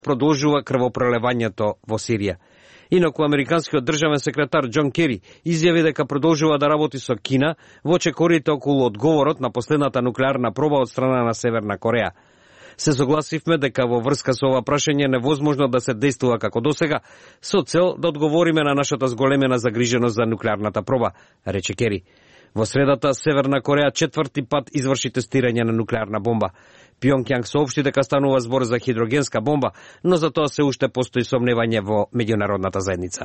продолжува крвопролевањето во Сирија. Инаку, американскиот државен секретар Џон Кери изјави дека продолжува да работи со Кина во чекорите околу одговорот на последната нуклеарна проба од страна на Северна Кореја. Се согласивме дека во врска со ова прашање е невозможно да се действува како досега, со цел да одговориме на нашата зголемена загриженост за нуклеарната проба, рече Кери. Во средата, Северна Кореја четврти пат изврши тестирање на нуклеарна бомба. Пјонгјанг соопшти дека станува збор за хидрогенска бомба, но за тоа се уште постои сомневање во меѓународната заедница.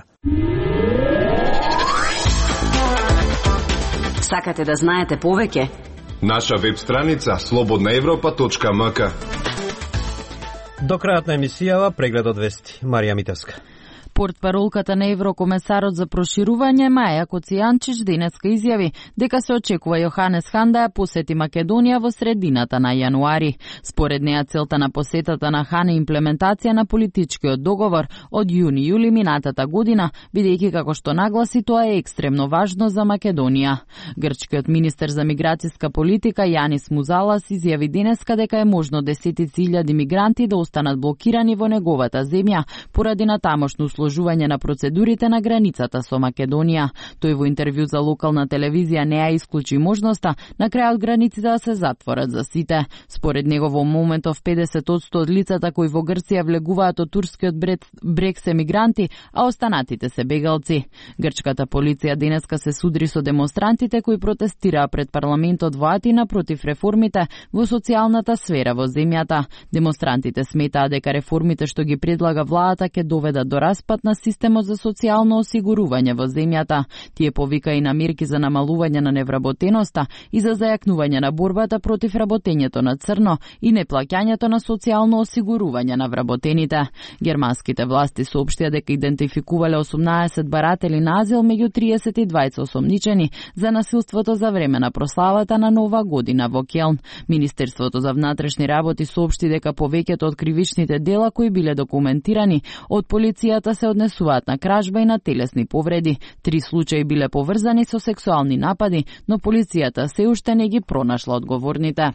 Сакате да знаете повеќе? Наша веб страница slobodnaevropa.mk. До крајот на емисијава прегледот вести. Марија Митевска. Портпаролката на еврокомесарот за проширување Маја Коцијанчич денеска изјави дека се очекува Јоханес Хан да ја посети Македонија во средината на јануари. Според неа целта на посетата на Хан е имплементација на политичкиот договор од јуни-јули минатата година, бидејќи како што нагласи тоа е екстремно важно за Македонија. Грчкиот министер за миграцијска политика Јанис Музалас изјави денеска дека е можно десетици илјади мигранти да останат блокирани во неговата земја поради на тамошно сложување на процедурите на границата со Македонија. Тој во интервју за локална телевизија не ја исклучи можноста на крајот границите да се затворат за сите. Според него во моментов 50% од лицата кои во Грција влегуваат од турскиот брег се мигранти, а останатите се бегалци. Грчката полиција денеска се судри со демонстрантите кои протестираа пред парламентот во Атина против реформите во социјалната сфера во земјата. Демонстрантите сметаа дека реформите што ги предлага владата ќе доведат до распад на системот за социјално осигурување во земјата. Тие повика и на мерки за намалување на невработеноста и за зајакнување на борбата против работењето на црно и неплаќањето на социјално осигурување на вработените. Германските власти соопштија дека идентификувале 18 баратели на азил меѓу 32 осомничени за насилството за време на прославата на Нова година во Келн. Министерството за внатрешни работи соопшти дека повеќето од кривичните дела кои биле документирани од полицијата се однесуваат на кражба и на телесни повреди. 3 случаи биле поврзани со сексуални напади, но полицијата се уште не ги пронашла одговорните.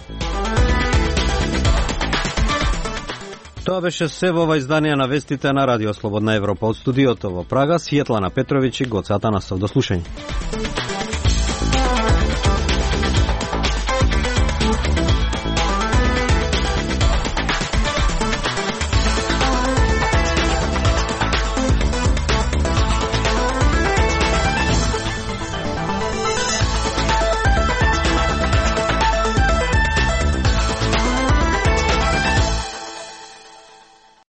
Тоа беше се во ова издание на вестите на Радио Слободна Европа. Од студиото во Прага, Светлана Петровиќ и Гоце Атанасов. До слушање.